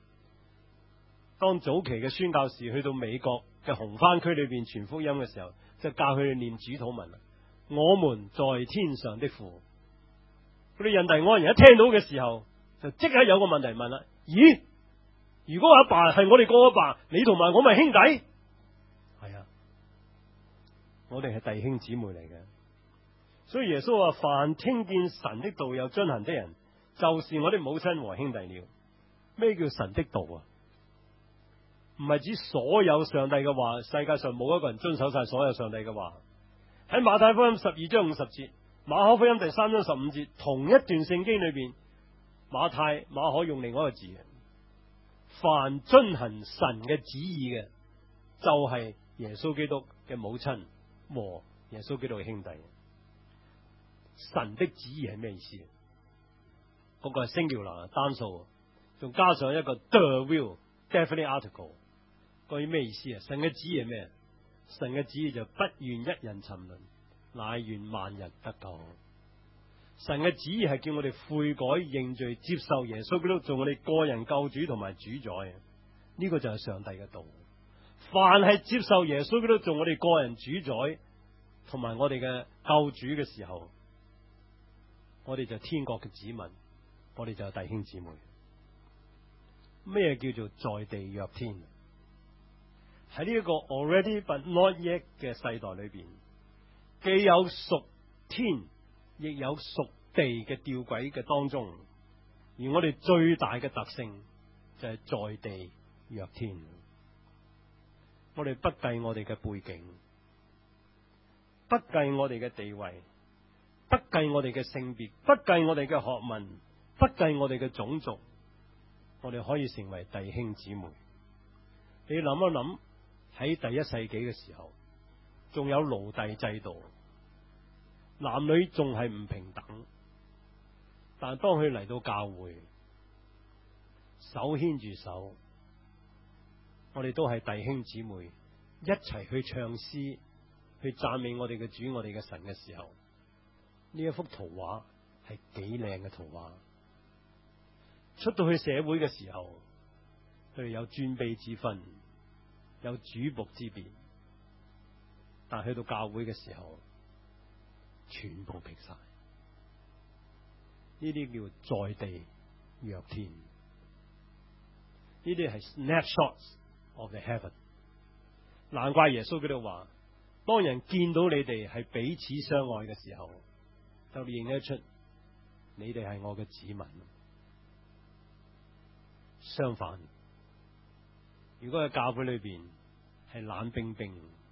當早期嘅宣教士去到美國嘅紅番區裏邊傳福音嘅時候，就教佢哋念主禱文啦。我們在天上的父，嗰啲印第安人一聽到嘅時候，就即刻有個問題問啦：咦，如果阿爸係我哋個阿爸，你同埋我咪兄弟？係啊，我哋係弟兄姊妹嚟嘅。所以耶穌話：凡聽見神的道有遵行的人，就是我的母親和兄弟了。咩叫神的道啊？唔係指所有上帝嘅話，世界上冇一個人遵守晒所有上帝嘅話。喺馬太福音十二章五十節，馬可福音第三章十五節，同一段聖經裏邊，馬太、馬可用另外一個字嘅，凡遵行神嘅旨意嘅，就係耶穌基督嘅母親和耶穌基督嘅兄弟。神的旨意係咩意思？嗰個係 singular 單數，仲加上一個 the will definite article。關於咩意思啊？神嘅旨意係咩？神嘅旨意就不願一人沉淪，乃願萬人得救。神嘅旨意係叫我哋悔改認罪，接受耶穌基督做我哋個人救主同埋主宰。呢個就係上帝嘅道。凡係接受耶穌基督做我哋個人主宰同埋我哋嘅救主嘅時候，我哋就天國嘅子民，我哋就係弟兄姊妹。咩叫做在地若天？喺呢一個 already but not yet 嘅世代裏邊，既有屬天，亦有屬地嘅吊詭嘅當中，而我哋最大嘅特性就係在地若天。我哋不計我哋嘅背景，不計我哋嘅地位，不計我哋嘅性別，不計我哋嘅學問，不計我哋嘅種族，我哋可以成為弟兄姊妹。你諗一諗，喺第一世紀嘅時候，仲有奴隸制度，男女仲係唔平等。但係當佢嚟到教會，手牽住手，我哋都係弟兄姊妹，一齊去唱詩，去讚美我哋嘅主、我哋嘅神嘅時候，呢一幅圖畫係幾靚嘅圖畫。出到去社會嘅時候，佢哋有尊卑之分，有主僕之別，但去到教會嘅時候，全部平晒。呢啲叫在地若天，呢啲係 snapshots of the heaven。 難怪耶穌基督話，當人見到你哋係彼此相愛嘅時候，就認得出你哋係我嘅子民。相反，如果喺教會裏邊係冷冰冰、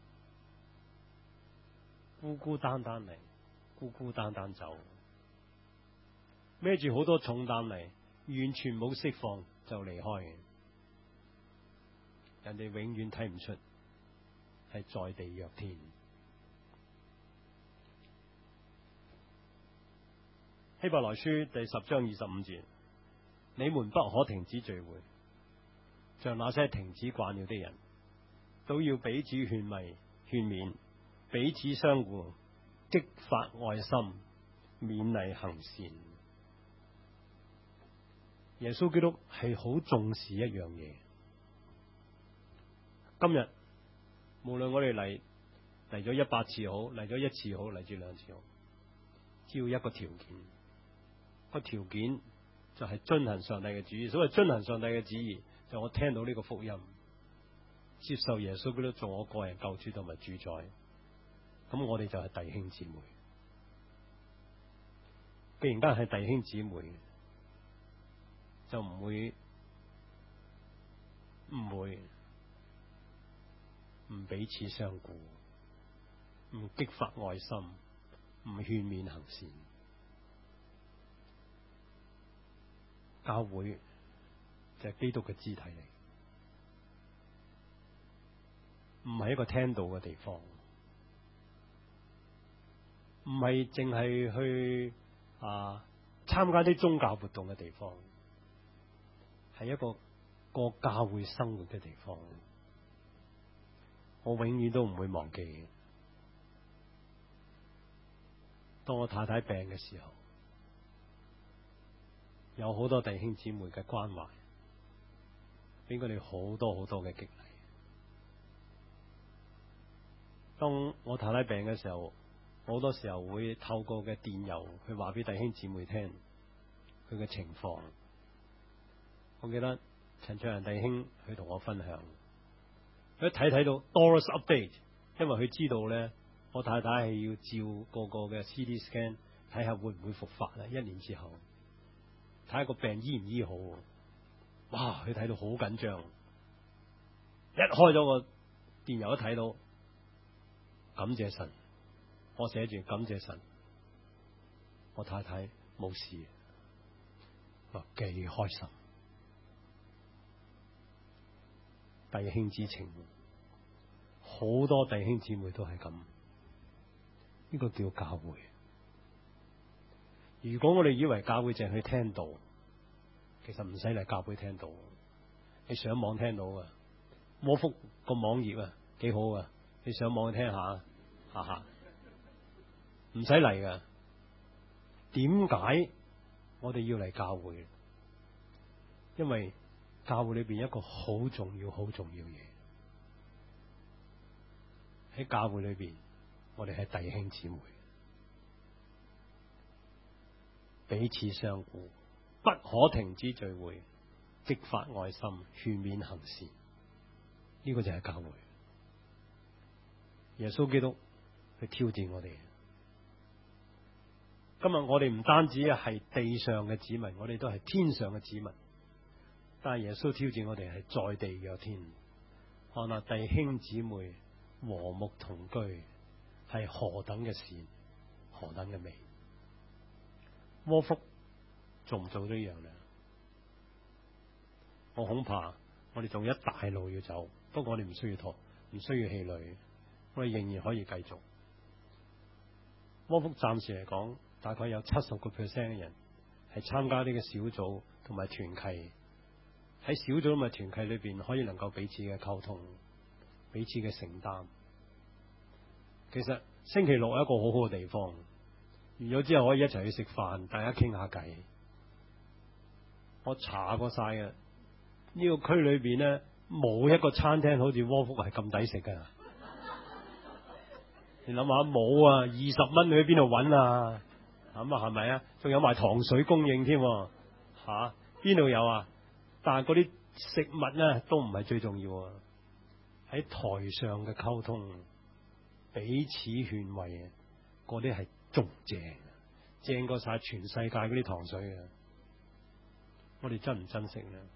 孤孤單單嚟，孤孤單單走，孭住好多重擔嚟，完全冇釋放就離開嘅，人哋永遠睇唔出係在地若天。希伯來書第十章二十五節，你們不可停止聚會，像那些停止慣了的人，都要彼此勸慰、勸勉，彼此相互，激發愛心，勉勵行善。耶穌基督係好重視一樣嘢。今日無論我哋嚟嚟咗一百次好，嚟咗一次好，嚟住兩次好，只要一個條件，個條件就係遵行上帝嘅旨意。所謂遵行上帝嘅旨意，就我聽到呢個福音，接受耶穌基督做我個人救主同埋主宰，咁我哋就係弟兄姊妹。既然間係弟兄姊妹，就唔會唔會唔彼此相顧，唔激發愛心，唔勸勉行善。教會就係基督嘅肢體嚟，唔係一個聽道嘅地方，唔係淨係去啊參加啲宗教活動嘅地方，係一個過教會生活嘅地方。我永遠都唔會忘記，當我太太病嘅時候，有好多弟兄姊妹嘅關懷，俾佢哋好多好多嘅激勵。當我太太病嘅時候，好多時候會透過嘅電郵去話俾弟兄姊妹聽佢嘅情況。我記得陳卓仁弟兄去同我分享，佢一睇睇到 Doris update， 因為佢知道咧，我太太係要照個個嘅 C T scan 睇下會唔會復發啦，一年之後。睇下個病醫唔醫好，哇！佢睇到好緊張，一開咗個電郵一睇到，感謝神，我寫住感謝神，我太太冇事，我幾開心。弟兄之情，好多弟兄姊妹都係咁，呢個叫教會。如果我哋以為教會淨係去聽道，其實唔使嚟教會聽道，你上網聽到啊，窩福個網頁啊幾好啊，你上網去聽下，哈哈，唔使嚟噶。點解我哋要嚟教會？因為教會裏邊一個好重要、好重要嘢，喺教會裏邊，我哋係弟兄姊妹。彼此相顧，不可停止聚會，激發愛心，勸勉行善。呢個就係教會。耶穌基督去挑戰我哋。今日我哋唔單止係地上嘅子民，我哋都係天上嘅子民。但係耶穌挑戰我哋係在地若天。看下弟兄姊妹和睦同居，係何等嘅善，何等嘅美。窩福做唔做呢樣咧？我恐怕我哋仲有一大路要走，不過我哋唔需要拖，唔需要氣餒，我哋仍然可以繼續。窩福暫時嚟講，大概有七十個 percent 嘅人係參加呢個小組同埋團契，喺小組同埋團契裏邊可以能夠彼此嘅溝通，彼此嘅承擔。其實星期六係一個好好嘅地方。完咗之後可以一齊去食飯，大家傾下偈。我查過晒嘅，呢個區裏邊咧冇一個餐廳好似窩福係咁抵食噶。你諗下冇啊，二十蚊去邊度揾啊？咁啊係咪啊？仲有埋糖水供應添，吓邊度有啊？但係嗰啲食物咧都唔係最重要啊， 喺台上嘅溝通，彼此勸慰啊，嗰啲係仲正，正過晒全世界嗰啲糖水啊！我哋珍唔珍惜呢？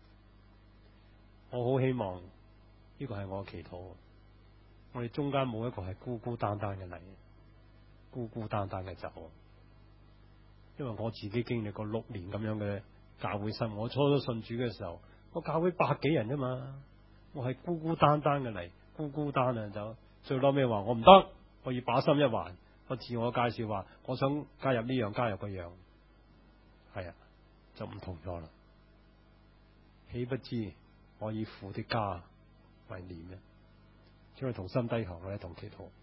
我好希望呢個係我嘅祈禱。我哋中間冇一個係孤孤單單嘅嚟，孤孤單單嘅走。因為我自己經歷過六年咁樣嘅教會生活，我初初信主嘅時候，我教會百幾人啫嘛，我係孤孤單單嘅嚟，孤孤單啊走。最嬲尾話我唔得，我要把心一橫，我自我介紹話我想加入呢樣加入嗰樣，係啊，就唔同咗啦。豈不知我以父的家為念呢？將佢同心低頭，我哋同祈禱。